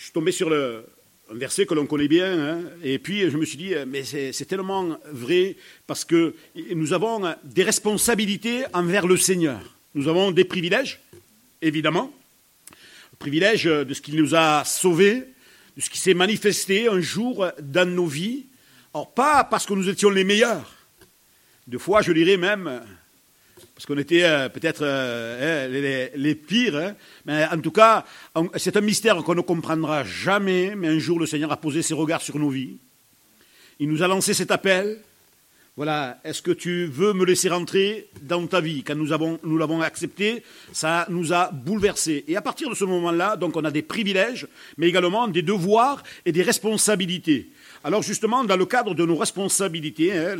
suis tombé sur un verset que l'on connaît bien, hein, et puis je me suis dit, mais c'est tellement vrai, parce que nous avons des responsabilités envers le Seigneur. Nous avons des privilèges, évidemment, le privilège de ce qu'il nous a sauvés, de ce qui s'est manifesté un jour dans nos vies. Or, pas parce que nous étions les meilleurs, des fois je dirais même, parce qu'on était peut-être les pires, hein. Mais en tout cas, c'est un mystère qu'on ne comprendra jamais, mais un jour le Seigneur a posé ses regards sur nos vies. Il nous a lancé cet appel. Voilà, est-ce que tu veux me laisser rentrer dans ta vie? Quand nous l'avons accepté, ça nous a bouleversés. Et à partir de ce moment-là, donc on a des privilèges, mais également des devoirs et des responsabilités. Alors justement, dans le cadre de nos responsabilités, hein,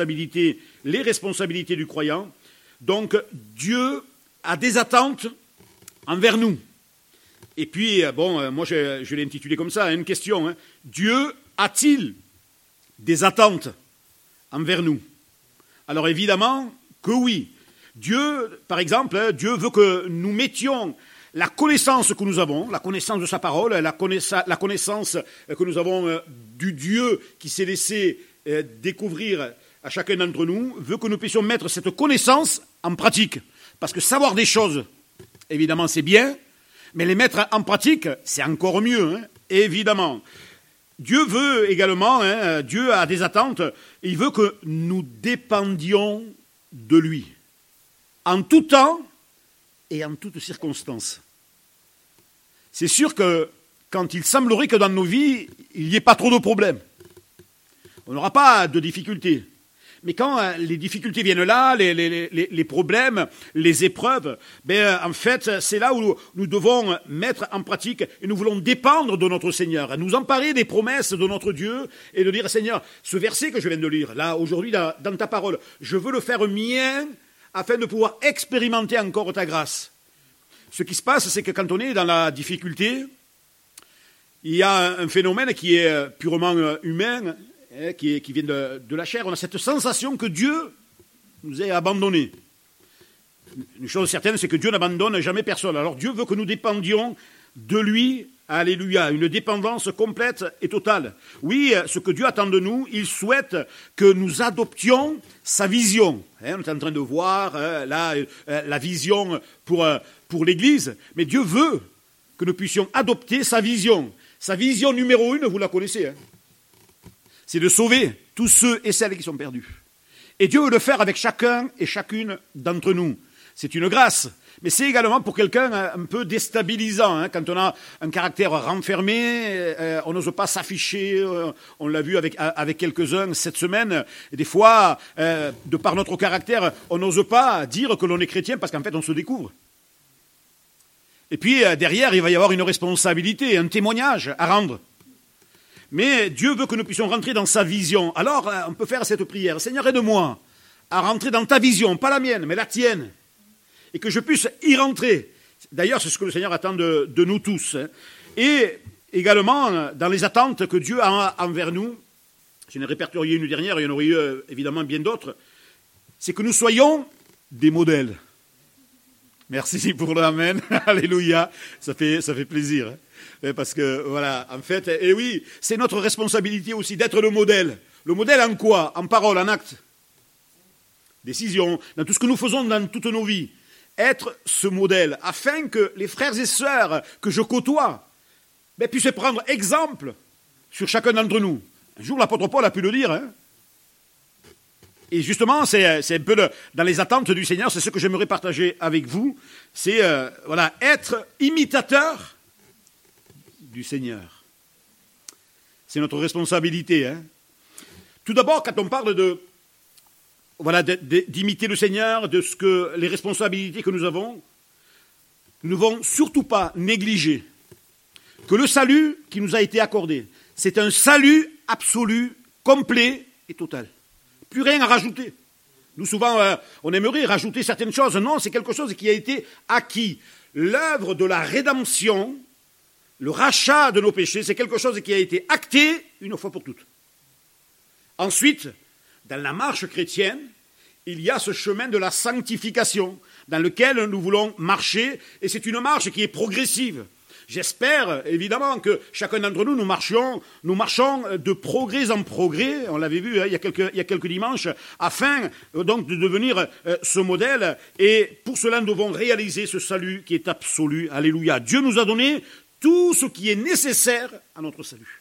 les responsabilités du croyant, donc Dieu a des attentes envers nous. Et puis, moi je l'ai intitulé comme ça, une question. Hein. Dieu a-t-il des attentes envers nous? Alors évidemment que oui. Dieu, par exemple, Dieu veut que nous mettions la connaissance que nous avons, la connaissance de sa parole, la connaissance que nous avons du Dieu qui s'est laissé découvrir à chacun d'entre nous, veut que nous puissions mettre cette connaissance en pratique. Parce que savoir des choses, évidemment, c'est bien, mais les mettre en pratique, c'est encore mieux, hein, évidemment. Dieu veut également, hein, Dieu a des attentes, il veut que nous dépendions de lui, en tout temps et en toutes circonstances. C'est sûr que quand il semblerait que dans nos vies, il n'y ait pas trop de problèmes, on n'aura pas de difficultés. Mais quand les difficultés viennent là, les problèmes, les épreuves, en fait, c'est là où nous devons mettre en pratique et nous voulons dépendre de notre Seigneur, nous emparer des promesses de notre Dieu et de dire, Seigneur, ce verset que je viens de lire, là, aujourd'hui, dans ta parole, je veux le faire mien afin de pouvoir expérimenter encore ta grâce. Ce qui se passe, c'est que quand on est dans la difficulté, il y a un phénomène qui est purement humain, qui vient de la chair. On a cette sensation que Dieu nous ait abandonnés. Une chose certaine, c'est que Dieu n'abandonne jamais personne. Alors Dieu veut que nous dépendions de lui, alléluia, une dépendance complète et totale. Oui, ce que Dieu attend de nous, il souhaite que nous adoptions sa vision. On est en train de voir là la vision pour l'Église, mais Dieu veut que nous puissions adopter sa vision. Sa vision numéro 1, vous la connaissez, hein. C'est de sauver tous ceux et celles qui sont perdus. Et Dieu veut le faire avec chacun et chacune d'entre nous. C'est une grâce, mais c'est également pour quelqu'un un peu déstabilisant. Hein, quand on a un caractère renfermé, on n'ose pas s'afficher, on l'a vu avec quelques-uns cette semaine. Et des fois, de par notre caractère, on n'ose pas dire que l'on est chrétien parce qu'en fait, on se découvre. Et puis, derrière, il va y avoir une responsabilité, un témoignage à rendre. Mais Dieu veut que nous puissions rentrer dans sa vision. Alors, on peut faire cette prière. Seigneur, aide-moi à rentrer dans ta vision, pas la mienne, mais la tienne. Et que je puisse y rentrer. D'ailleurs, c'est ce que le Seigneur attend de nous tous. Et également, dans les attentes que Dieu a envers nous, je n'ai répertorié une dernière, il y en aurait eu évidemment bien d'autres, c'est que nous soyons des modèles. Merci pour l'amen. Alléluia. Ça fait plaisir. Parce que, voilà, en fait, et oui, c'est notre responsabilité aussi d'être le modèle. Le modèle en quoi? En parole, en acte. Décision, dans tout ce que nous faisons dans toutes nos vies. Être ce modèle, afin que les frères et sœurs que je côtoie puissent prendre exemple sur chacun d'entre nous. Un jour, l'apôtre Paul a pu le dire, hein. Et justement, c'est un peu dans les attentes du Seigneur, c'est ce que j'aimerais partager avec vous, c'est être imitateur du Seigneur. C'est notre responsabilité. Hein. Tout d'abord, quand on parle d'imiter le Seigneur, de les responsabilités que nous avons, nous ne devons surtout pas négliger que le salut qui nous a été accordé, c'est un salut absolu, complet et total. Plus rien à rajouter. Nous, souvent, on aimerait rajouter certaines choses. Non, c'est quelque chose qui a été acquis. L'œuvre de la rédemption, le rachat de nos péchés, c'est quelque chose qui a été acté une fois pour toutes. Ensuite, dans la marche chrétienne, il y a ce chemin de la sanctification dans lequel nous voulons marcher, et c'est une marche qui est progressive. J'espère évidemment que chacun d'entre nous, nous marchons de progrès en progrès, on l'avait vu il y a quelques dimanches, afin donc de devenir ce modèle. Et pour cela, nous devons réaliser ce salut qui est absolu. Alléluia. Dieu nous a donné tout ce qui est nécessaire à notre salut.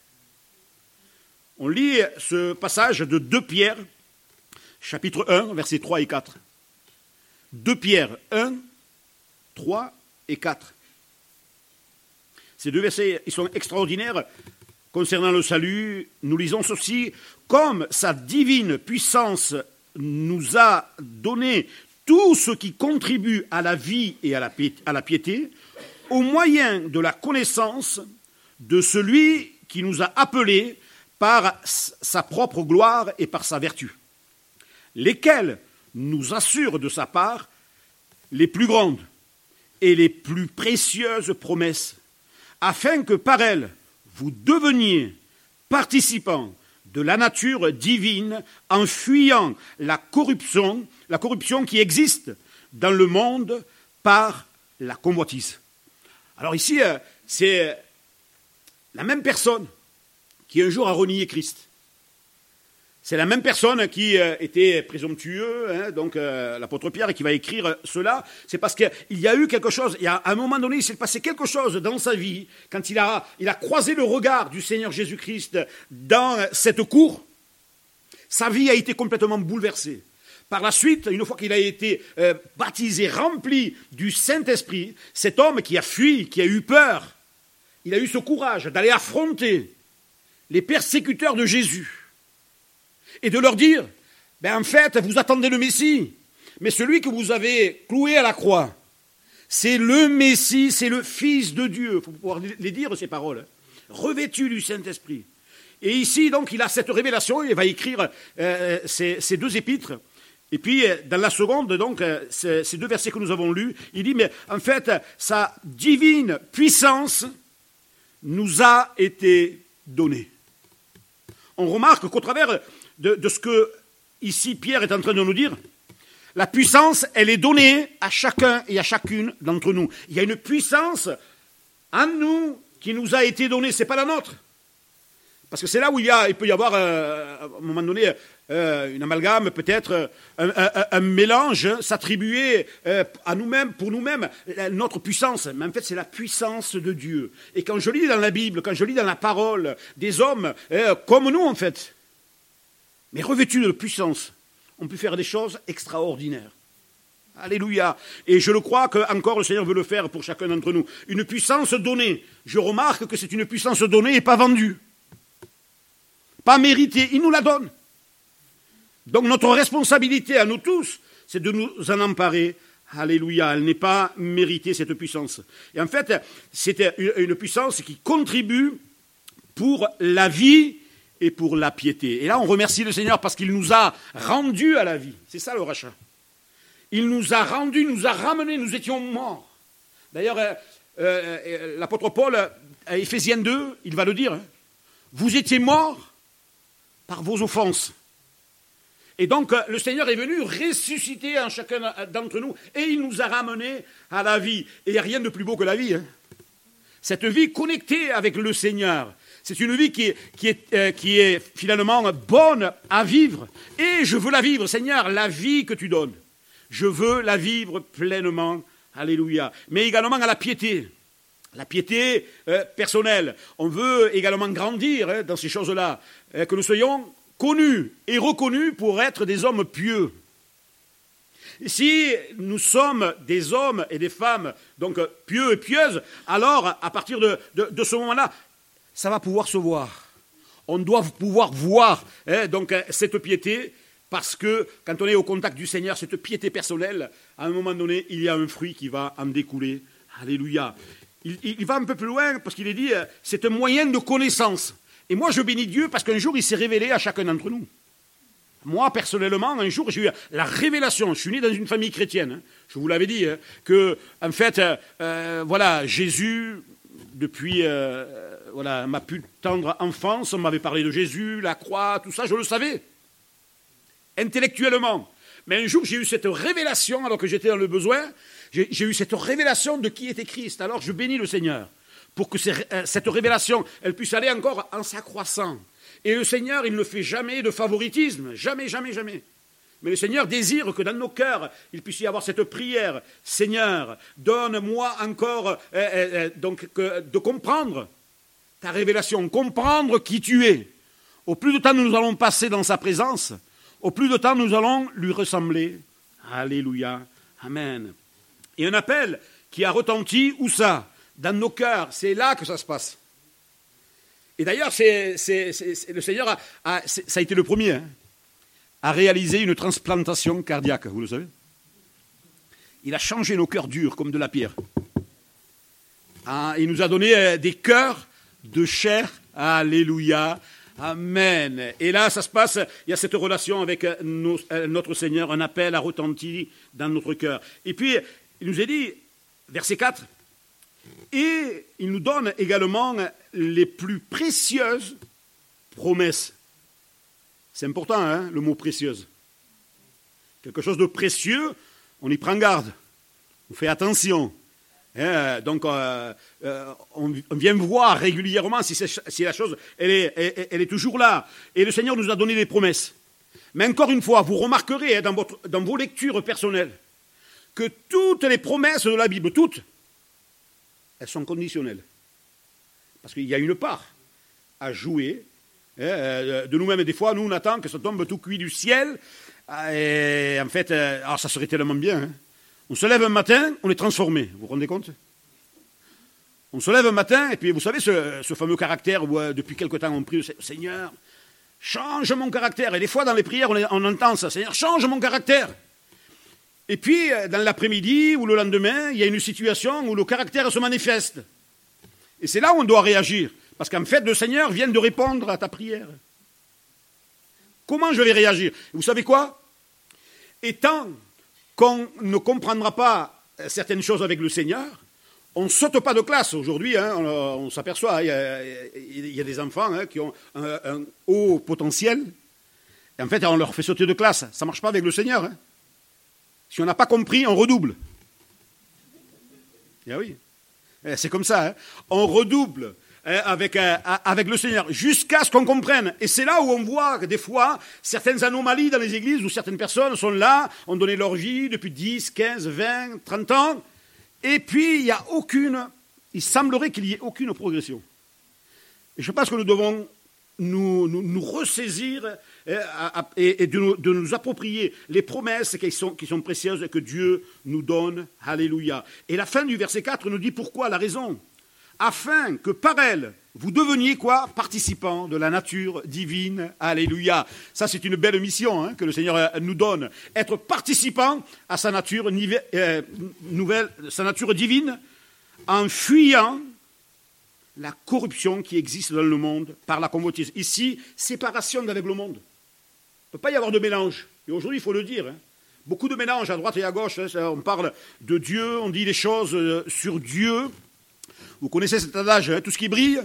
On lit ce passage de 2 Pierre, chapitre 1, versets 3 et 4. 2 Pierre 1, 3 et 4. Ces 2 versets, ils sont extraordinaires concernant le salut. Nous lisons ceci: comme sa divine puissance nous a donné tout ce qui contribue à la vie et à la piété, au moyen de la connaissance de celui qui nous a appelés par sa propre gloire et par sa vertu, lesquels nous assurent de sa part les plus grandes et les plus précieuses promesses, afin que par elles, vous deveniez participants de la nature divine en fuyant la corruption qui existe dans le monde par la convoitise. Alors ici, c'est la même personne qui un jour a renié Christ. C'est la même personne qui était présomptueux, donc l'apôtre Pierre qui va écrire cela. C'est parce qu'il y a eu quelque chose, à un moment donné, il s'est passé quelque chose dans sa vie, quand il a croisé le regard du Seigneur Jésus-Christ dans cette cour, sa vie a été complètement bouleversée. Par la suite, une fois qu'il a été baptisé, rempli du Saint-Esprit, cet homme qui a fui, qui a eu peur, il a eu ce courage d'aller affronter les persécuteurs de Jésus et de leur dire, en fait, vous attendez le Messie, mais celui que vous avez cloué à la croix, c'est le Messie, c'est le Fils de Dieu. Il faut pouvoir les dire, ces paroles, revêtu du Saint-Esprit. Et ici, donc, il a cette révélation, il va écrire ces 2 épîtres. Et puis, dans la seconde, donc, ces 2 versets que nous avons lus, il dit, mais en fait, sa divine puissance nous a été donnée. On remarque qu'au travers de ce que, ici, Pierre est en train de nous dire, la puissance, elle est donnée à chacun et à chacune d'entre nous. Il y a une puissance en nous qui nous a été donnée, ce n'est pas la nôtre. Parce que c'est là où il peut y avoir, à un moment donné, une amalgame, peut-être un mélange, s'attribuer à nous-mêmes, pour nous-mêmes, notre puissance. Mais en fait, c'est la puissance de Dieu. Et quand je lis dans la Bible, quand je lis dans la parole des hommes, comme nous, en fait, mais revêtus de puissance, on peut faire des choses extraordinaires. Alléluia. Et je le crois qu'encore le Seigneur veut le faire pour chacun d'entre nous. Une puissance donnée. Je remarque que c'est une puissance donnée et pas vendue. Pas méritée. Il nous la donne. Donc notre responsabilité à nous tous, c'est de nous en emparer. Alléluia. Elle n'est pas méritée, cette puissance. Et en fait, c'est une puissance qui contribue pour la vie et pour la piété. Et là, on remercie le Seigneur parce qu'il nous a rendus à la vie. C'est ça le rachat. Il nous a rendus, nous a ramenés, nous étions morts. D'ailleurs, l'apôtre Paul, à Éphésiens 2, il va le dire, vous étiez morts par vos offenses. Et donc, le Seigneur est venu ressusciter en chacun d'entre nous et il nous a ramenés à la vie. Et il n'y a rien de plus beau que la vie. Cette vie connectée avec le Seigneur. C'est une vie qui est finalement bonne à vivre. Et je veux la vivre, Seigneur, la vie que tu donnes. Je veux la vivre pleinement. Alléluia. Mais également à la piété. La piété personnelle. On veut également grandir dans ces choses-là. Que nous soyons connus et reconnus pour être des hommes pieux. Si nous sommes des hommes et des femmes donc pieux et pieuses, alors à partir de ce moment-là, ça va pouvoir se voir. On doit pouvoir voir donc cette piété, parce que quand on est au contact du Seigneur, cette piété personnelle, à un moment donné, il y a un fruit qui va en découler. Alléluia. Il va un peu plus loin parce qu'il est dit, c'est un moyen de connaissance. Et moi, je bénis Dieu parce qu'un jour, il s'est révélé à chacun d'entre nous. Moi, personnellement, un jour, j'ai eu la révélation. Je suis né dans une famille chrétienne. Je vous l'avais dit, que, en fait, Jésus, depuis ma plus tendre enfance, on m'avait parlé de Jésus, la croix, tout ça, je le savais. Intellectuellement. Mais un jour, j'ai eu cette révélation, alors que j'étais dans le besoin, j'ai eu cette révélation de qui était Christ. Alors, je bénis le Seigneur pour que cette révélation, elle puisse aller encore en s'accroissant. Et le Seigneur, il ne fait jamais de favoritisme, jamais, jamais, jamais. Mais le Seigneur désire que dans nos cœurs, il puisse y avoir cette prière. Seigneur, donne-moi encore de comprendre ta révélation, comprendre qui tu es. Au plus de temps nous allons passer dans sa présence, au plus de temps nous allons lui ressembler. Alléluia, amen. Et un appel qui a retenti, où ça? Dans nos cœurs, c'est là que ça se passe. Et d'ailleurs, le Seigneur ça a été le premier à réaliser une transplantation cardiaque, vous le savez. Il a changé nos cœurs durs comme de la pierre. Il nous a donné des cœurs de chair. Alléluia, amen. Et là, ça se passe, il y a cette relation avec notre Seigneur, un appel a retenti dans notre cœur. Et puis, il nous est dit, verset 4, et il nous donne également les plus précieuses promesses. C'est important, hein, le mot précieuse. Quelque chose de précieux, on y prend garde, on fait attention. Donc, on vient voir régulièrement si la chose, elle est toujours là. Et le Seigneur nous a donné des promesses. Mais encore une fois, vous remarquerez dans vos lectures personnelles que toutes les promesses de la Bible, toutes, elles sont conditionnelles. Parce qu'il y a une part à jouer de nous-mêmes. Et des fois, nous, on attend que ça tombe tout cuit du ciel. Et en fait, alors ça serait tellement bien. Hein. On se lève un matin, on est transformé. Vous vous rendez compte? On se lève un matin, et puis vous savez, ce fameux caractère où depuis quelque temps on prie, Seigneur, change mon caractère. Et des fois, dans les prières, on entend ça. Seigneur, change mon caractère. Et puis, dans l'après-midi ou le lendemain, il y a une situation où le caractère se manifeste. Et c'est là où on doit réagir. Parce qu'en fait, le Seigneur vient de répondre à ta prière. Comment je vais réagir? Vous savez quoi? Et tant qu'on ne comprendra pas certaines choses avec le Seigneur, on ne saute pas de classe. Aujourd'hui, on s'aperçoit, il y a des enfants qui ont un haut potentiel. Et en fait, on leur fait sauter de classe. Ça ne marche pas avec le Seigneur. Hein. Si on n'a pas compris, on redouble. Eh oui, c'est comme ça. Hein. On redouble avec le Seigneur jusqu'à ce qu'on comprenne. Et c'est là où on voit que des fois, certaines anomalies dans les églises où certaines personnes sont là, ont donné leur vie depuis 10, 15, 20, 30 ans, et puis il semblerait qu'il n'y ait aucune progression. Et je pense que nous devons nous ressaisir et de nous approprier les promesses qui sont précieuses et que Dieu nous donne. Alléluia. Et la fin du verset 4 nous dit pourquoi, la raison. Afin que par elle, vous deveniez quoi? Participants de la nature divine. Alléluia. Ça, c'est une belle mission que le Seigneur nous donne. Être participant à sa nature nouvelle, sa nature divine, en fuyant la corruption qui existe dans le monde par la convoitise. Ici, séparation d'avec le monde. Il ne peut pas y avoir de mélange. Et aujourd'hui, il faut le dire. Beaucoup de mélange à droite et à gauche. On parle de Dieu, on dit des choses sur Dieu. Vous connaissez cet adage, tout ce qui brille,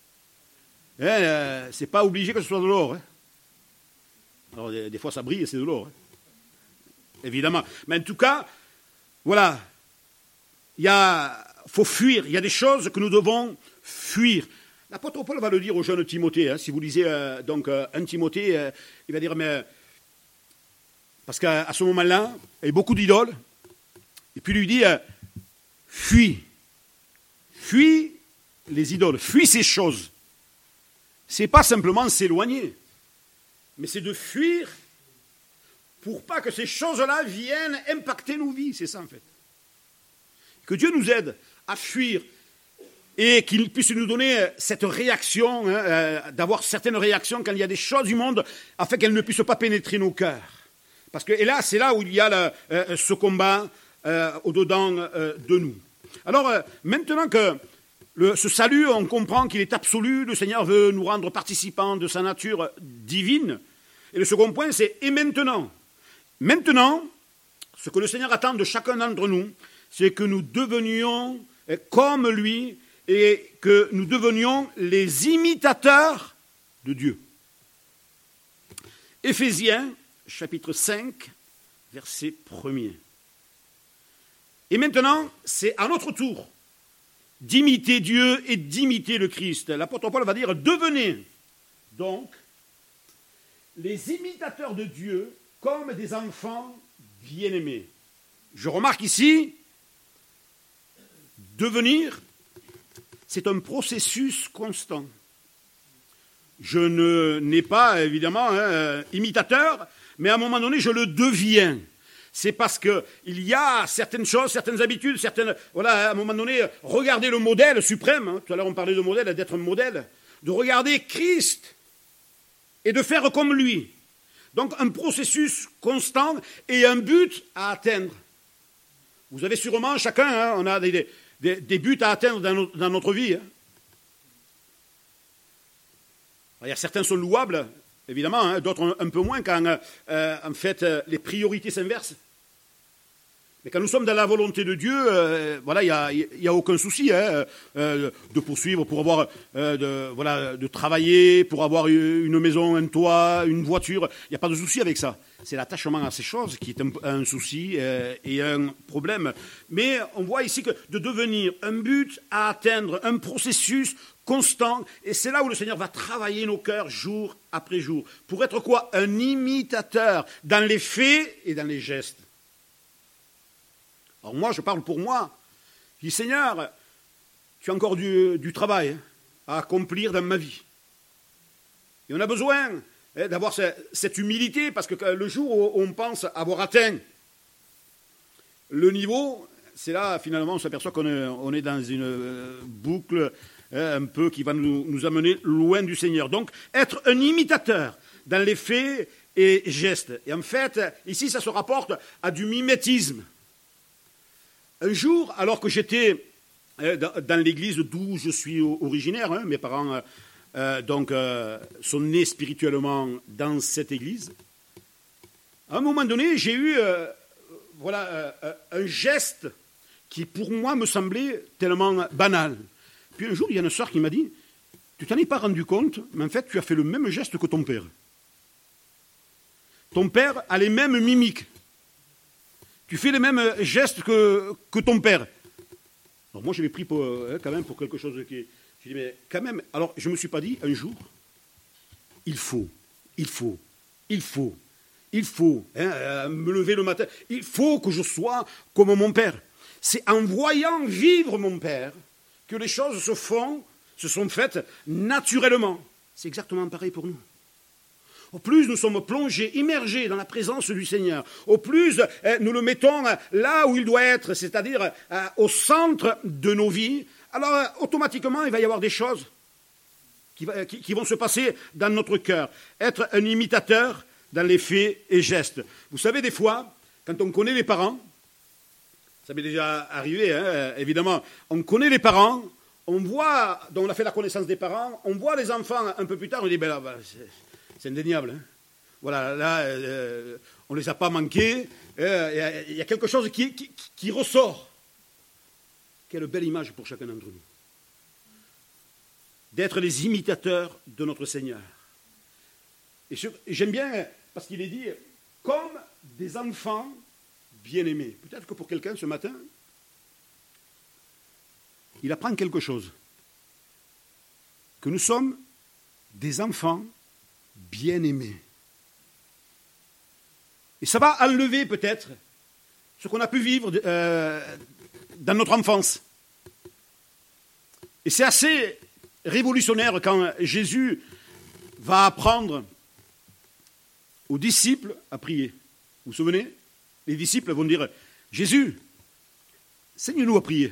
c'est pas obligé que ce soit de l'or. Alors, des fois, ça brille et c'est de l'or. Évidemment. Mais en tout cas, voilà, il faut fuir. Il y a des choses que nous devons fuir. L'apôtre Paul va le dire au jeune Timothée. Si vous lisez donc 1 Timothée, il va dire, mais parce qu'à ce moment-là, il y a beaucoup d'idoles. Et puis il lui dit, fuis. Fuis les idoles, fuis ces choses. Ce n'est pas simplement s'éloigner, mais c'est de fuir pour pas que ces choses-là viennent impacter nos vies. C'est ça en fait. Que Dieu nous aide à fuir et qu'il puisse nous donner cette réaction, d'avoir certaines réactions quand il y a des choses du monde, afin qu'elles ne puissent pas pénétrer nos cœurs. Parce que, et là, c'est là où il y a ce combat au-dedans de nous. Alors, maintenant que ce salut, on comprend qu'il est absolu, le Seigneur veut nous rendre participants de sa nature divine. Et le second point, c'est « et maintenant ». Maintenant, ce que le Seigneur attend de chacun d'entre nous, c'est que nous devenions comme lui et que nous devenions les imitateurs de Dieu. Éphésiens, chapitre 5, verset 1er. Et maintenant, c'est à notre tour d'imiter Dieu et d'imiter le Christ. L'apôtre Paul va dire, devenez donc les imitateurs de Dieu comme des enfants bien-aimés. Je remarque ici, devenir, c'est un processus constant. Je n'ai pas, évidemment, imitateur, mais à un moment donné, je le deviens. C'est parce qu'il y a certaines choses, certaines habitudes, voilà, à un moment donné, regarder le modèle suprême. Tout à l'heure, on parlait de modèle, d'être un modèle. De regarder Christ et de faire comme lui. Donc, un processus constant et un but à atteindre. Vous avez sûrement, chacun, on a des buts à atteindre dans notre vie. Il y a certains sont louables, évidemment, d'autres un peu moins, quand en fait les priorités s'inversent. Mais quand nous sommes dans la volonté de Dieu, voilà, il n'y a aucun souci de poursuivre pour avoir, de travailler, pour avoir une maison, un toit, une voiture. Il n'y a pas de souci avec ça. C'est l'attachement à ces choses qui est un souci et un problème. Mais on voit ici que de devenir un but à atteindre, un processus constant, et c'est là où le Seigneur va travailler nos cœurs jour après jour. Pour être quoi? Un imitateur dans les faits et dans les gestes. Alors moi, je parle pour moi. Je dis, Seigneur, tu as encore du travail à accomplir dans ma vie. Et on a besoin d'avoir cette humilité, parce que le jour où on pense avoir atteint le niveau, c'est là, finalement, on s'aperçoit qu'on est dans une boucle un peu qui va nous amener loin du Seigneur. Donc, être un imitateur dans les faits et gestes. Et en fait, ici, ça se rapporte à du mimétisme. Un jour, alors que j'étais dans l'église d'où je suis originaire, mes parents sont nés spirituellement dans cette église, à un moment donné, j'ai eu un geste qui, pour moi, me semblait tellement banal. Puis un jour, il y a une sœur qui m'a dit, tu t'en es pas rendu compte, mais en fait, tu as fait le même geste que ton père. Ton père a les mêmes mimiques. Tu fais les mêmes gestes que ton père. Alors moi, je l'ai pris quand même pour quelque chose qui... Je dis, mais quand même... Alors, je ne me suis pas dit, un jour, il faut me lever le matin, il faut que je sois comme mon père. C'est en voyant vivre mon père que les choses se sont faites naturellement. C'est exactement pareil pour nous. Au plus nous sommes plongés, immergés dans la présence du Seigneur, au plus nous le mettons là où il doit être, c'est-à-dire au centre de nos vies, alors automatiquement il va y avoir des choses qui vont se passer dans notre cœur. Être un imitateur dans les faits et gestes. Vous savez, des fois, quand on connaît les parents, ça m'est déjà arrivé, évidemment, on connaît les parents, on voit, donc on a fait la connaissance des parents, on voit les enfants un peu plus tard, on dit, ben là, c'est indéniable. Voilà, là, on ne les a pas manqués. Il y a quelque chose qui ressort. Quelle belle image pour chacun d'entre nous. D'être les imitateurs de notre Seigneur. Et j'aime bien, parce qu'il est dit, comme des enfants bien-aimés. Peut-être que pour quelqu'un, ce matin, il apprend quelque chose. Que nous sommes des enfants bien-aimés. Et ça va enlever peut-être ce qu'on a pu vivre dans notre enfance. Et c'est assez révolutionnaire quand Jésus va apprendre aux disciples à prier. Vous vous souvenez? Les disciples vont dire, Jésus, enseigne-nous à prier.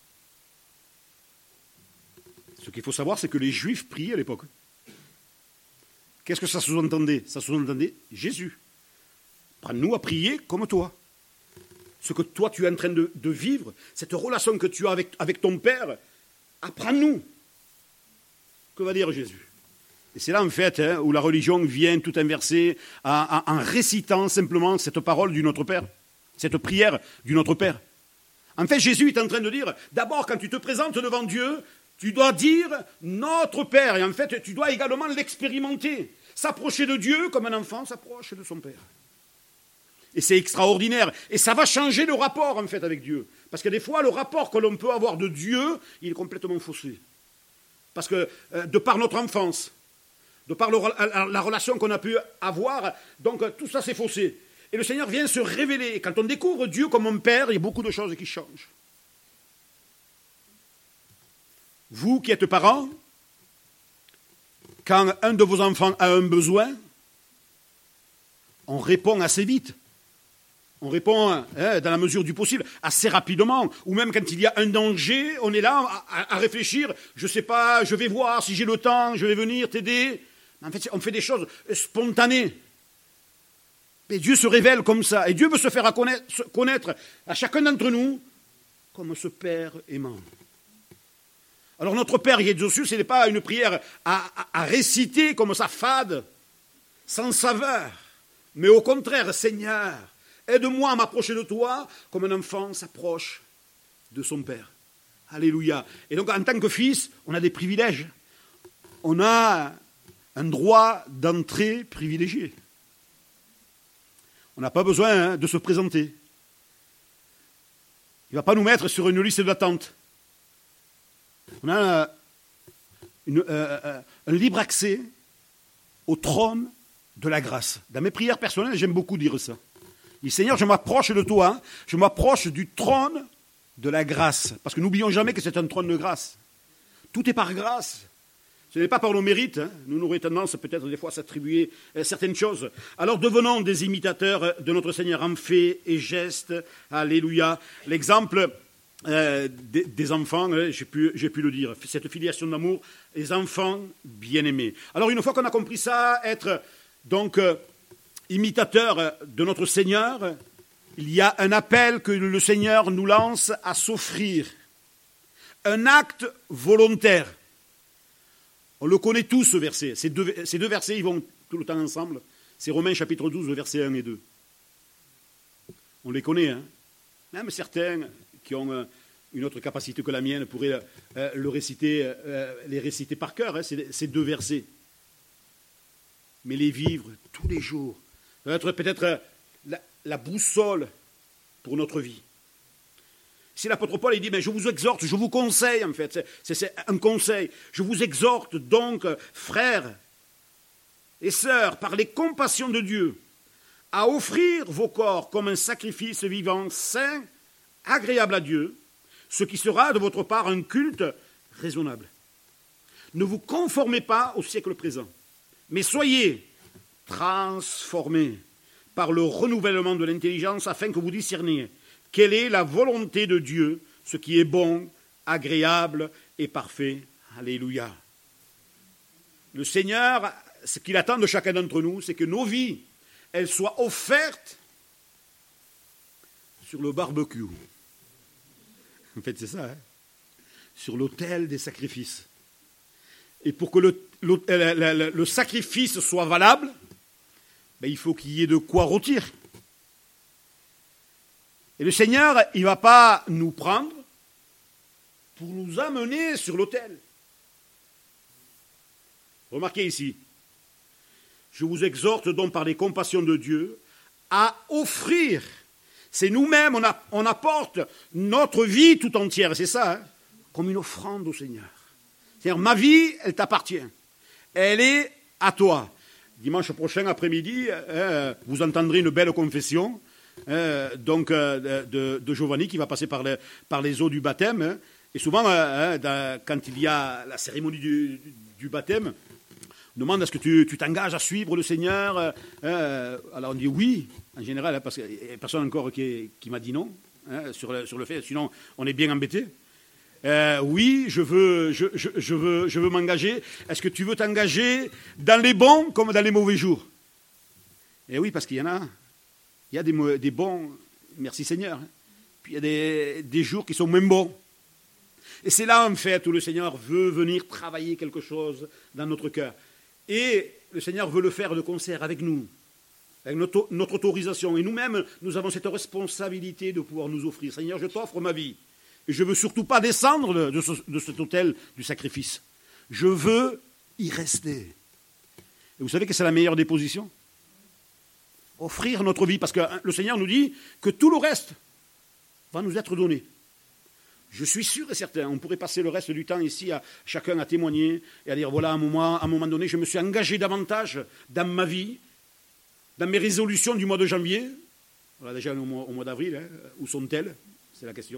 Ce qu'il faut savoir, c'est que les Juifs priaient à l'époque. Qu'est-ce que ça sous-entendait? Ça sous-entendait Jésus. Apprends-nous à prier comme toi. Ce que toi tu es en train de vivre, cette relation que tu as avec ton Père, apprends-nous. Que va dire Jésus? Et c'est là en fait où la religion vient tout inverser en récitant simplement cette parole du Notre Père, cette prière du Notre Père. En fait, Jésus est en train de dire, d'abord quand tu te présentes devant Dieu, tu dois dire Notre Père. Et en fait, tu dois également l'expérimenter. S'approcher de Dieu comme un enfant s'approche de son Père. Et c'est extraordinaire. Et ça va changer le rapport, en fait, avec Dieu. Parce que des fois, le rapport que l'on peut avoir de Dieu, il est complètement faussé. Parce que, de par notre enfance, de par la relation qu'on a pu avoir, donc tout ça, c'est faussé. Et le Seigneur vient se révéler. Et quand on découvre Dieu comme un Père, il y a beaucoup de choses qui changent. Vous qui êtes parents, quand un de vos enfants a un besoin, on répond assez vite. On répond dans la mesure du possible, assez rapidement. Ou même quand il y a un danger, on est là à réfléchir. Je ne sais pas, je vais voir si j'ai le temps, je vais venir t'aider. En fait, on fait des choses spontanées. Et Dieu se révèle comme ça. Et Dieu veut se faire connaître à chacun d'entre nous comme ce Père aimant. Alors notre Père qui est aux cieux, ce n'est pas une prière à réciter comme ça, fade, sans saveur. Mais au contraire, Seigneur, aide-moi à m'approcher de toi comme un enfant s'approche de son Père. Alléluia. Et donc en tant que fils, on a des privilèges. On a un droit d'entrée privilégié. On n'a pas besoin de se présenter. Il ne va pas nous mettre sur une liste d'attente. On a un libre accès au trône de la grâce. Dans mes prières personnelles, j'aime beaucoup dire ça. Je dis, Seigneur, je m'approche de toi, je m'approche du trône de la grâce. Parce que n'oublions jamais que c'est un trône de grâce. Tout est par grâce. Ce n'est pas par nos mérites. Nous aurions tendance peut-être des fois à s'attribuer certaines choses. Alors devenons des imitateurs de notre Seigneur en faits et gestes. Alléluia. L'exemple des enfants, j'ai pu le dire, cette filiation d'amour, les enfants bien-aimés. Alors une fois qu'on a compris ça, être donc imitateur de notre Seigneur, il y a un appel que le Seigneur nous lance à s'offrir. Un acte volontaire. On le connaît tous, ce verset. Ces deux versets, ils vont tout le temps ensemble. C'est Romains chapitre 12, versets 1 et 2. On les connaît, hein. Même certains qui ont une autre capacité que la mienne pourraient les réciter par cœur, hein, ces deux versets. Mais les vivre tous les jours. Ça va être peut-être la boussole pour notre vie. Si l'apôtre Paul il dit, mais je vous exhorte, je vous conseille en fait, c'est un conseil, je vous exhorte donc, frères et sœurs, par les compassions de Dieu, à offrir vos corps comme un sacrifice vivant, saint, agréable à Dieu, ce qui sera de votre part un culte raisonnable. Ne vous conformez pas au siècle présent, mais soyez transformés par le renouvellement de l'intelligence afin que vous discerniez quelle est la volonté de Dieu, ce qui est bon, agréable et parfait. Alléluia. Le Seigneur, ce qu'il attend de chacun d'entre nous, c'est que nos vies, elles soient offertes sur le barbecue. En fait, c'est ça, hein, sur l'autel des sacrifices. Et pour que le sacrifice soit valable, ben, il faut qu'il y ait de quoi rôtir. Et le Seigneur, il ne va pas nous prendre pour nous amener sur l'autel. Remarquez ici, je vous exhorte donc par les compassions de Dieu à offrir. C'est nous-mêmes, on apporte notre vie tout entière, c'est ça, hein, comme une offrande au Seigneur. C'est-à-dire, ma vie, elle t'appartient. Elle est à toi. Dimanche prochain après-midi, vous entendrez une belle confession de Giovanni qui va passer par les eaux du baptême. Hein. Et souvent, quand il y a la cérémonie du baptême, on demande est-ce que tu t'engages à suivre le Seigneur. Alors on dit oui, en général, hein, parce qu'il n'y a personne encore qui m'a dit non hein, sur le fait, sinon on est bien embêté. Oui, je veux m'engager. Est-ce que tu veux t'engager dans les bons comme dans les mauvais jours? Eh oui, parce qu'il y en a. Il y a des bons, merci Seigneur. Puis il y a des jours qui sont moins bons. Et c'est là, en fait, où le Seigneur veut venir travailler quelque chose dans notre cœur. Et le Seigneur veut le faire de concert avec nous, avec notre autorisation. Et nous-mêmes, nous avons cette responsabilité de pouvoir nous offrir. Seigneur, je t'offre ma vie. Et je ne veux surtout pas descendre de cet autel du sacrifice. Je veux y rester. Et vous savez que c'est la meilleure des positions? Offrir notre vie, parce que le Seigneur nous dit que tout le reste va nous être donné. Je suis sûr et certain, on pourrait passer le reste du temps ici à chacun à témoigner et à dire, voilà, à un moment donné, je me suis engagé davantage dans ma vie, dans mes résolutions du mois de janvier. Voilà, déjà au mois d'avril, hein, où sont-elles? C'est la question.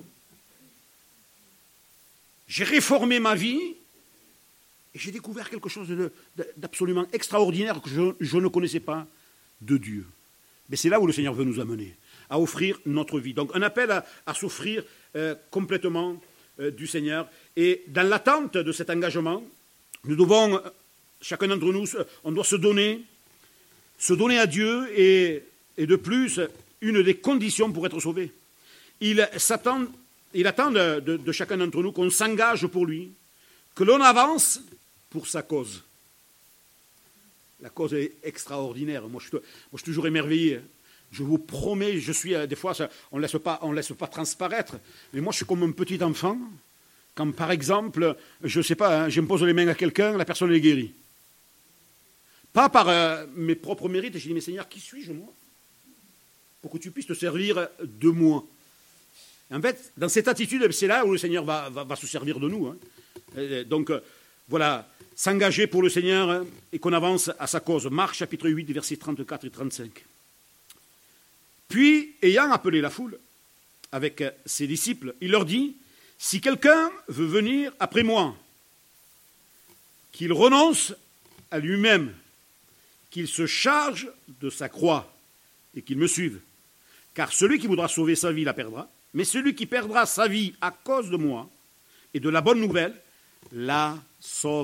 J'ai réformé ma vie et j'ai découvert quelque chose d'absolument extraordinaire que je ne connaissais pas de Dieu. Mais c'est là où le Seigneur veut nous amener, à offrir notre vie. Donc un appel à s'offrir complètement du Seigneur. Et dans l'attente de cet engagement, nous devons, chacun d'entre nous, on doit se donner à Dieu et de plus, une des conditions pour être sauvé. Il attend de chacun d'entre nous qu'on s'engage pour lui, que l'on avance pour sa cause. La cause est extraordinaire. Moi, je suis toujours émerveillé. Je vous promets, je suis des fois, on ne laisse pas transparaître, mais moi, je suis comme un petit enfant. Quand, par exemple, je ne sais pas, hein, j'impose les mains à quelqu'un, la personne est guérie. Pas par mes propres mérites. Je dis, mais Seigneur, qui suis-je, moi, pour que tu puisses te servir de moi? Et en fait, dans cette attitude, c'est là où le Seigneur va se servir de nous. Hein. Donc, voilà, s'engager pour le Seigneur, hein, et qu'on avance à sa cause. Marc, chapitre 8, versets 34 et 35. Puis, ayant appelé la foule avec ses disciples, il leur dit, « Si quelqu'un veut venir après moi, qu'il renonce à lui-même, qu'il se charge de sa croix et qu'il me suive. Car celui qui voudra sauver sa vie la perdra, mais celui qui perdra sa vie à cause de moi et de la bonne nouvelle la sauvera. »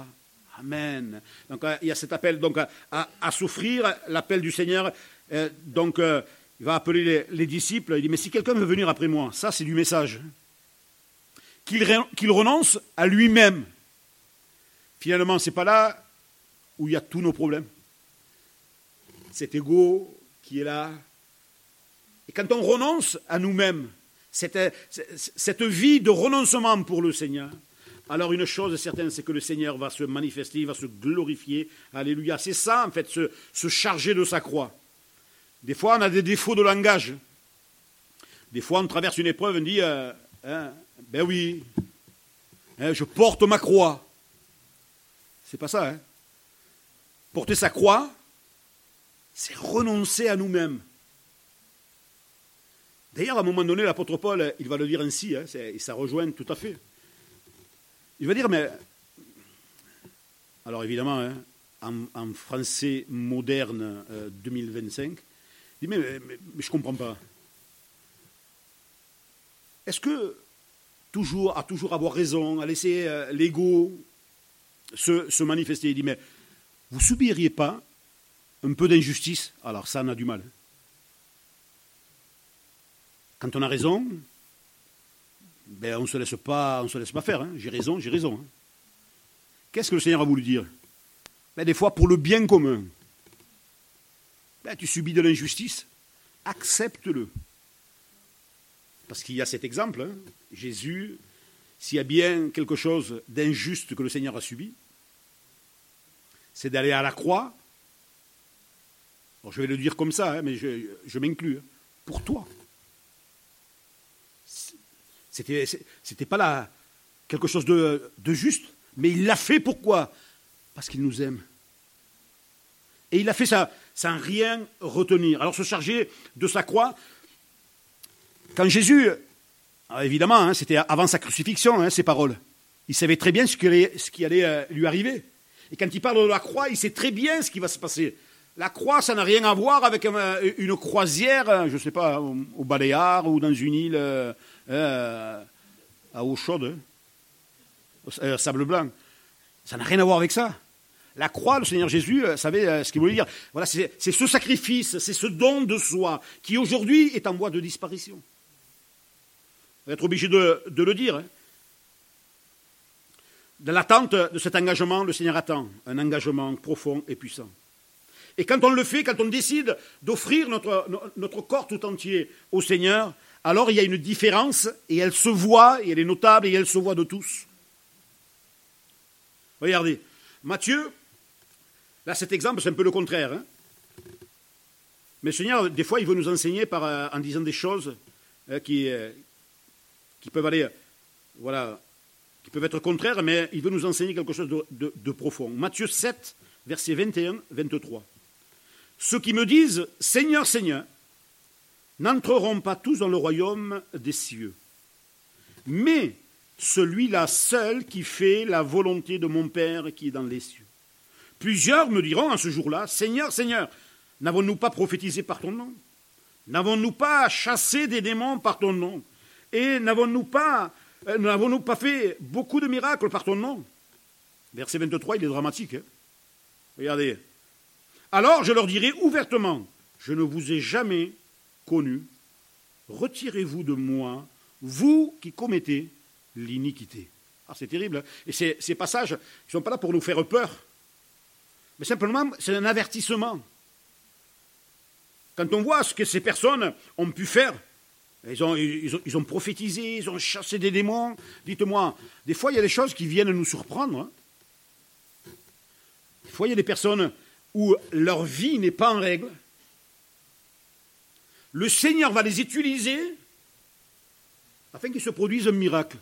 Amen. Donc il y a cet appel donc, à s'offrir, l'appel du Seigneur. Il va appeler les disciples, il dit, mais si quelqu'un veut venir après moi, ça c'est du message, qu'il renonce à lui-même. Finalement, ce n'est pas là où il y a tous nos problèmes. Cet ego qui est là. Et quand on renonce à nous-mêmes, cette vie de renoncement pour le Seigneur, alors une chose est certaine, c'est que le Seigneur va se manifester, il va se glorifier. Alléluia. C'est ça, en fait, se charger de sa croix. Des fois, on a des défauts de langage. Des fois, on traverse une épreuve, on dit, ben oui, je porte ma croix. C'est pas ça, hein. Porter sa croix, c'est renoncer à nous-mêmes. D'ailleurs, à un moment donné, l'apôtre Paul, il va le dire ainsi, hein, et ça rejoint tout à fait. Il va dire, mais... Alors évidemment, hein, en français moderne 2025, il dit, mais je ne comprends pas. Est-ce que toujours avoir raison, à laisser l'ego se manifester? Il dit, mais vous ne subiriez pas un peu d'injustice? Alors ça, on a du mal. Quand on a raison, ben on ne se laisse pas faire. Hein. J'ai raison. Hein. Qu'est-ce que le Seigneur a voulu dire? Ben, des fois, pour le bien commun. Ben, tu subis de l'injustice, accepte-le. Parce qu'il y a cet exemple, hein. Jésus, s'il y a bien quelque chose d'injuste que le Seigneur a subi, c'est d'aller à la croix. Alors, je vais le dire comme ça, hein, mais je m'inclus. Hein, pour toi. C'était pas là quelque chose de juste, mais il l'a fait pourquoi? Parce qu'il nous aime. Et il a fait ça sans rien retenir. Alors se charger de sa croix, quand Jésus, évidemment, hein, c'était avant sa crucifixion, hein, ces paroles, il savait très bien ce qui allait lui arriver. Et quand il parle de la croix, il sait très bien ce qui va se passer. La croix, ça n'a rien à voir avec une croisière, je ne sais pas, au Baléares ou dans une île à eau chaude, sable blanc. Ça n'a rien à voir avec ça. La croix, le Seigneur Jésus savait ce qu'il voulait dire. Voilà, c'est ce sacrifice, c'est ce don de soi qui aujourd'hui est en voie de disparition. On va être obligé de le dire. Hein. Dans l'attente de cet engagement, le Seigneur attend un engagement profond et puissant. Et quand on le fait, quand on décide d'offrir notre corps tout entier au Seigneur, alors il y a une différence et elle se voit, et elle est notable et elle se voit de tous. Regardez, Matthieu, là cet exemple c'est un peu le contraire. Hein. Mais le Seigneur, des fois, il veut nous enseigner en disant des choses qui peuvent aller, voilà, qui peuvent être contraires, mais il veut nous enseigner quelque chose de profond. Matthieu 7, versets 21, 23. Ceux qui me disent « Seigneur, Seigneur », n'entreront pas tous dans le royaume des cieux, mais celui-là seul qui fait la volonté de mon Père qui est dans les cieux. Plusieurs me diront en ce jour-là, Seigneur, Seigneur, n'avons-nous pas prophétisé par ton nom? N'avons-nous pas chassé des démons par ton nom? Et n'avons-nous pas fait beaucoup de miracles par ton nom? Verset 23, il est dramatique. Hein? Regardez. Alors je leur dirai ouvertement, je ne vous ai jamais connu, retirez-vous de moi, vous qui commettez l'iniquité. Ah, c'est terrible. Hein? Et ces passages ne sont pas là pour nous faire peur, mais simplement, c'est un avertissement. Quand on voit ce que ces personnes ont pu faire, ils ont prophétisé, ils ont chassé des démons, dites-moi, des fois il y a des choses qui viennent nous surprendre. Hein? Des fois il y a des personnes où leur vie n'est pas en règle. Le Seigneur va les utiliser afin qu'il se produise un miracle.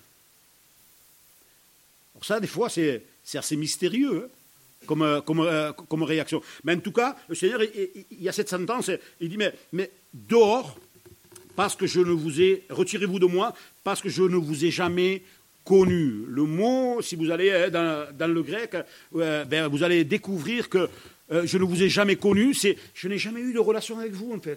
Alors ça, des fois, c'est assez mystérieux hein, comme réaction. Mais en tout cas, le Seigneur, il y a cette sentence, il dit, mais dehors, parce que je ne vous ai, retirez-vous de moi, parce que je ne vous ai jamais connu. Le mot, si vous allez dans le grec, vous allez découvrir que je ne vous ai jamais connu, c'est je n'ai jamais eu de relation avec vous, en fait.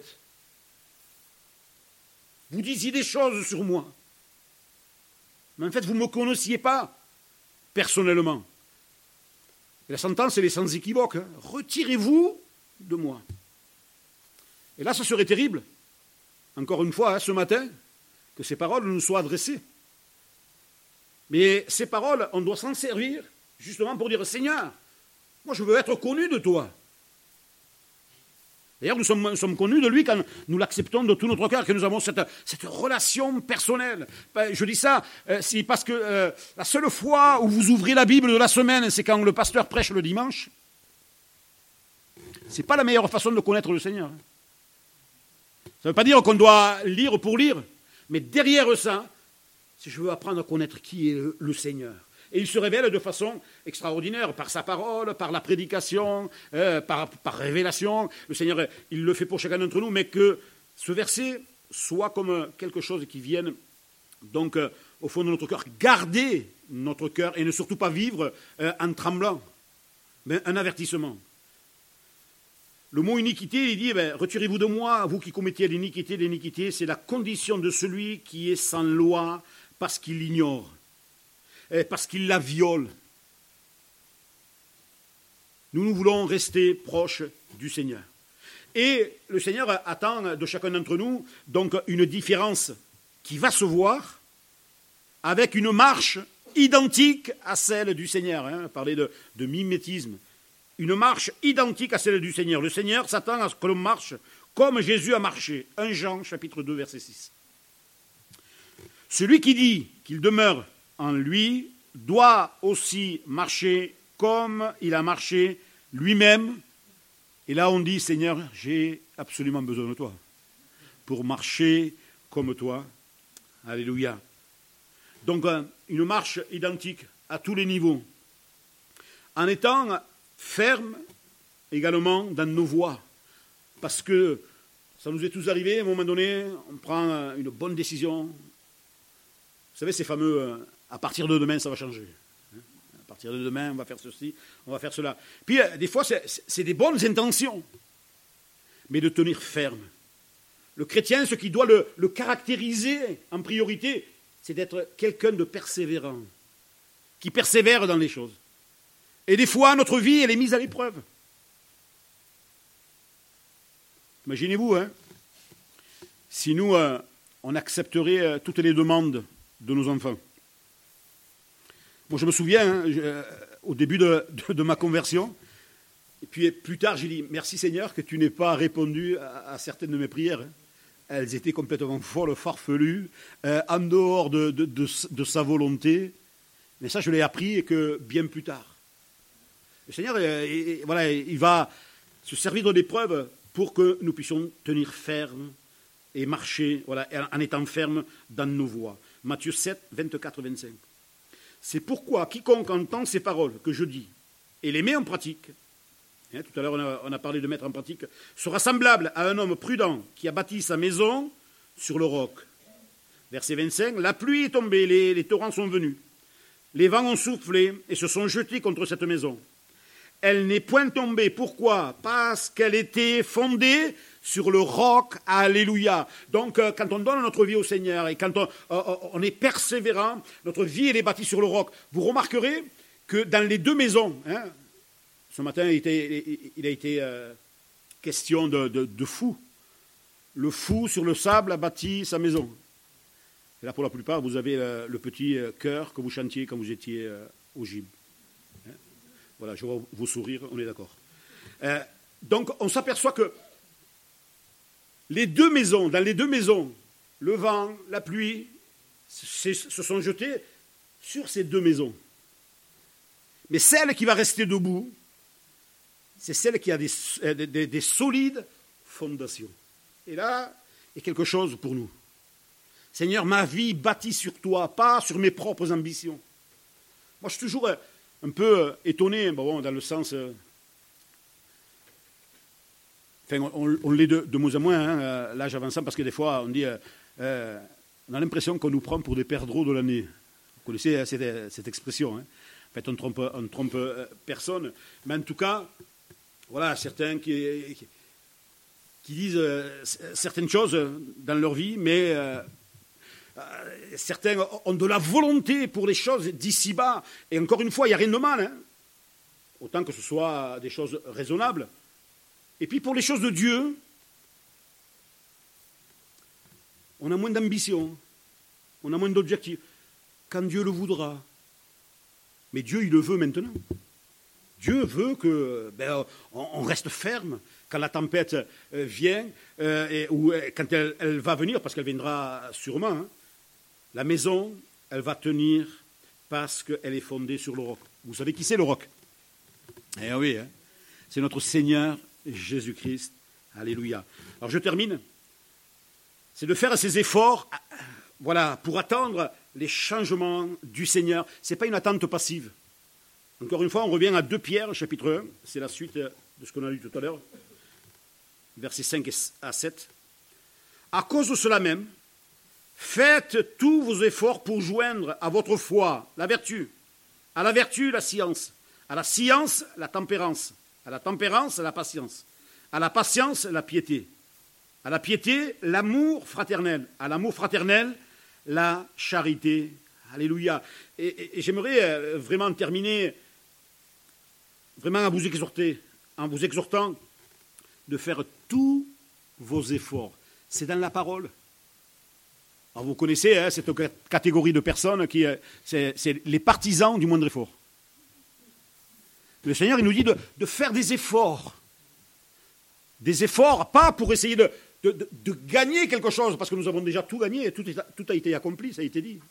Vous disiez des choses sur moi. Mais en fait, vous ne me connaissiez pas, personnellement. Et la sentence, elle est sans équivoque. Hein. Retirez-vous de moi. Et là, ce serait terrible, encore une fois, hein, ce matin, que ces paroles nous soient adressées. Mais ces paroles, on doit s'en servir, justement pour dire, Seigneur, moi je veux être connu de toi. D'ailleurs, nous sommes connus de lui quand nous l'acceptons de tout notre cœur, que nous avons cette relation personnelle. Je dis ça, c'est parce que la seule fois où vous ouvrez la Bible de la semaine, c'est quand le pasteur prêche le dimanche. Ce n'est pas la meilleure façon de connaître le Seigneur. Ça ne veut pas dire qu'on doit lire pour lire, mais derrière ça, c'est je veux apprendre à connaître qui est le Seigneur. Et il se révèle de façon extraordinaire, par sa parole, par la prédication, par révélation. Le Seigneur, il le fait pour chacun d'entre nous, mais que ce verset soit comme quelque chose qui vienne donc au fond de notre cœur, garder notre cœur et ne surtout pas vivre en tremblant, mais un avertissement. Le mot iniquité, il dit, retirez-vous de moi, vous qui commettez l'iniquité. L'iniquité, c'est la condition de celui qui est sans loi parce qu'il l'ignore. Parce qu'il la viole. Nous voulons rester proches du Seigneur. Et le Seigneur attend de chacun d'entre nous donc une différence qui va se voir avec une marche identique à celle du Seigneur. Hein, parler de mimétisme. Une marche identique à celle du Seigneur. Le Seigneur s'attend à ce que l'on marche comme Jésus a marché. 1 Jean, chapitre 2, verset 6. Celui qui dit qu'il demeure en lui doit aussi marcher comme il a marché lui-même. Et là, on dit, Seigneur, j'ai absolument besoin de toi pour marcher comme toi. Alléluia. Donc, une marche identique à tous les niveaux. En étant ferme également dans nos voies. Parce que ça nous est tous arrivé, à un moment donné, on prend une bonne décision. Vous savez, ces fameux, à partir de demain, ça va changer. À partir de demain, on va faire ceci, on va faire cela. Puis, des fois, c'est des bonnes intentions, mais de tenir ferme. Le chrétien, ce qui doit le caractériser en priorité, c'est d'être quelqu'un de persévérant, qui persévère dans les choses. Et des fois, notre vie, elle est mise à l'épreuve. Imaginez-vous, hein, si nous, on accepterait toutes les demandes de nos enfants. Moi, je me souviens, hein, au début de ma conversion, et puis plus tard, j'ai dit, merci Seigneur que tu n'aies pas répondu à certaines de mes prières. Hein. Elles étaient complètement folles, farfelues, en dehors de sa volonté. Mais ça, je l'ai appris et que bien plus tard. Le Seigneur, voilà, il va se servir de l'épreuve pour que nous puissions tenir ferme et marcher en étant ferme dans nos voies. Matthieu 7, 24, 25. C'est pourquoi quiconque entend ces paroles que je dis et les met en pratique, tout à l'heure on a parlé de mettre en pratique, sera semblable à un homme prudent qui a bâti sa maison sur le roc. Verset 25, la pluie est tombée, les torrents sont venus, les vents ont soufflé et se sont jetés contre cette maison. Elle n'est point tombée. Pourquoi? Parce qu'elle était fondée sur le roc. Alléluia. Donc, quand on donne notre vie au Seigneur et quand on est persévérant, notre vie, elle est bâtie sur le roc. Vous remarquerez que dans les deux maisons, ce matin, il a été question de fou. Le fou sur le sable a bâti sa maison. Et là, pour la plupart, vous avez le petit chœur que vous chantiez quand vous étiez au gym. Voilà, je vois vos sourires, on est d'accord. Donc, on s'aperçoit que dans les deux maisons, le vent, la pluie, se sont jetés sur ces deux maisons. Mais celle qui va rester debout, c'est celle qui a des solides fondations. Et là, il y a quelque chose pour nous. Seigneur, ma vie bâtie sur toi, pas sur mes propres ambitions. Moi, je suis toujours un peu étonné, dans le sens... on l'est de moins en moins, l'âge avançant, parce que des fois, on dit... on a l'impression qu'on nous prend pour des perdreaux de l'année. Vous connaissez cette expression. En fait, on ne trompe personne. Mais en tout cas, voilà, certains qui disent certaines choses dans leur vie, mais... certains ont de la volonté pour les choses d'ici-bas. Et encore une fois, il n'y a rien de mal. Autant que ce soit des choses raisonnables. Et puis pour les choses de Dieu, on a moins d'ambition. On a moins d'objectifs. Quand Dieu le voudra. Mais Dieu, il le veut maintenant. Dieu veut qu'on reste ferme quand la tempête vient, ou quand elle va venir, parce qu'elle viendra sûrement. La maison, elle va tenir parce qu'elle est fondée sur le roc. Vous savez qui c'est le roc? Eh oui, c'est notre Seigneur Jésus-Christ. Alléluia. Alors je termine. C'est de faire ces efforts pour attendre les changements du Seigneur. Ce n'est pas une attente passive. Encore une fois, on revient à 2 Pierre, chapitre 1. C'est la suite de ce qu'on a lu tout à l'heure. Versets 5 à 7. À cause de cela même, faites tous vos efforts pour joindre à votre foi la vertu, à la vertu la science, à la science la tempérance, à la tempérance la patience, à la patience la piété, à la piété l'amour fraternel, à l'amour fraternel la charité. Alléluia. Et j'aimerais vraiment terminer en vous exhortant de faire tous vos efforts. C'est dans la parole. Alors vous connaissez cette catégorie de personnes c'est les partisans du moindre effort. Le Seigneur, il nous dit de faire des efforts. Des efforts, pas pour essayer de gagner quelque chose, parce que nous avons déjà tout gagné, tout a été accompli, ça a été dit.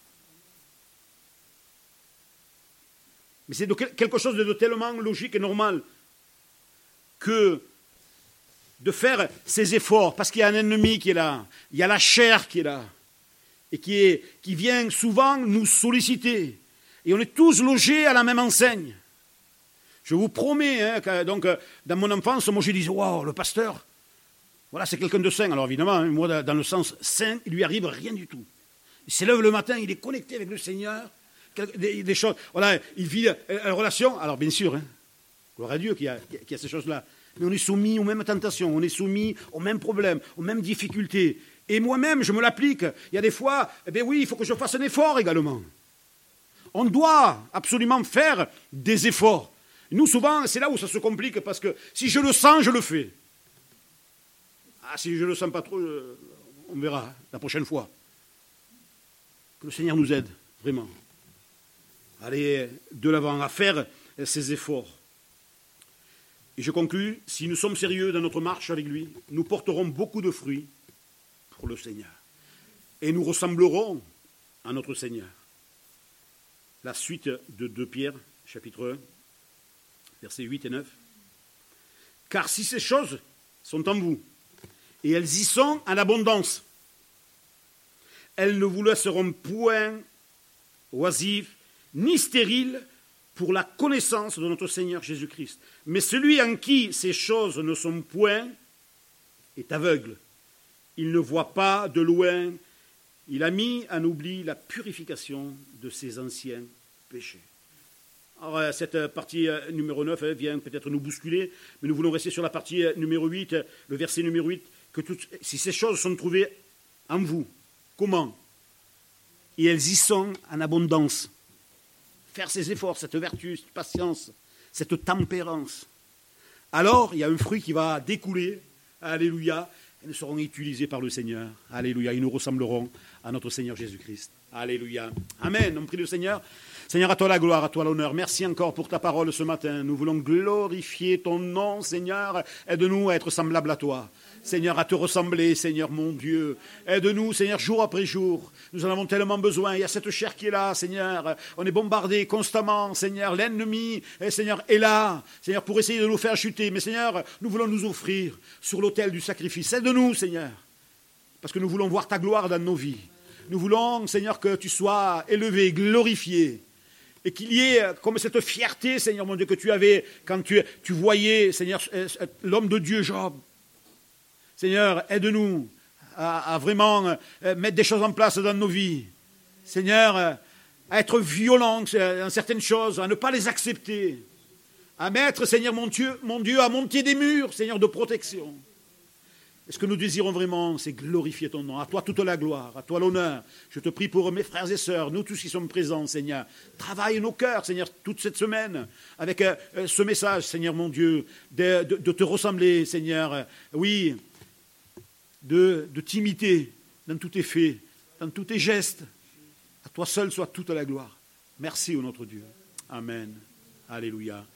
Mais c'est quelque chose de tellement logique et normal que de faire ces efforts, parce qu'il y a un ennemi qui est là, il y a la chair qui est là, et qui vient souvent nous solliciter. Et on est tous logés à la même enseigne. Je vous promets, donc, dans mon enfance, moi je disais, waouh, le pasteur, voilà, c'est quelqu'un de saint. Alors évidemment, moi, dans le sens saint, il lui arrive rien du tout. Il s'élève le matin, il est connecté avec le Seigneur, des choses, voilà, il vit une relation. Alors bien sûr, gloire à Dieu qu'il y a ces choses-là. Mais on est soumis aux mêmes tentations, on est soumis aux mêmes problèmes, aux mêmes difficultés. Et moi-même, je me l'applique. Il y a des fois, oui, il faut que je fasse un effort également. On doit absolument faire des efforts. Nous, souvent, c'est là où ça se complique, parce que si je le sens, je le fais. Si je ne le sens pas trop, on verra la prochaine fois. Que le Seigneur nous aide, vraiment. Aller de l'avant, à faire ces efforts. Et je conclus, si nous sommes sérieux dans notre marche avec lui, nous porterons beaucoup de fruits pour le Seigneur. Et nous ressemblerons à notre Seigneur. La suite de 2 Pierre, chapitre 1, versets 8 et 9. Car si ces choses sont en vous, et elles y sont en abondance. Elles ne vous laisseront point oisives, ni stériles, pour la connaissance de notre Seigneur Jésus-Christ. Mais celui en qui ces choses ne sont point est aveugle. Il ne voit pas de loin. Il a mis en oubli la purification de ses anciens péchés. Alors, cette partie numéro 9 vient peut-être nous bousculer, mais nous voulons rester sur la partie numéro 8, le verset numéro 8, que si ces choses sont trouvées en vous, comment? Et elles y sont en abondance. Faire ces efforts, cette vertu, cette patience, cette tempérance. Alors, il y a un fruit qui va découler, alléluia, et nous serons utilisés par le Seigneur, alléluia, et nous ressemblerons à notre Seigneur Jésus-Christ, alléluia. Amen, on prie le Seigneur. Seigneur, à toi la gloire, à toi l'honneur. Merci encore pour ta parole ce matin. Nous voulons glorifier ton nom, Seigneur. Aide-nous à être semblables à toi. Seigneur, à te ressembler, Seigneur mon Dieu. Aide-nous, Seigneur, jour après jour. Nous en avons tellement besoin. Il y a cette chair qui est là, Seigneur. On est bombardé constamment, Seigneur. L'ennemi, Seigneur, est là, Seigneur, pour essayer de nous faire chuter. Mais Seigneur, nous voulons nous offrir sur l'autel du sacrifice. Aide-nous, Seigneur, parce que nous voulons voir ta gloire dans nos vies. Nous voulons, Seigneur, que tu sois élevé, glorifié. Et qu'il y ait comme cette fierté, Seigneur mon Dieu, que tu avais quand tu voyais, Seigneur, l'homme de Dieu, Job. Seigneur, aide-nous à vraiment mettre des choses en place dans nos vies. Seigneur, à être violents dans certaines choses, à ne pas les accepter. À mettre, Seigneur mon Dieu, à monter des murs, Seigneur, de protection. Et ce que nous désirons vraiment, c'est glorifier ton nom. À toi toute la gloire, à toi l'honneur. Je te prie pour mes frères et sœurs, nous tous qui sommes présents, Seigneur. Travaille nos cœurs, Seigneur, toute cette semaine, avec ce message, Seigneur mon Dieu, de te ressembler, Seigneur. Oui, de t'imiter dans tous tes faits, dans tous tes gestes. À toi seul soit toute la gloire. Merci, ô notre Dieu. Amen. Alléluia.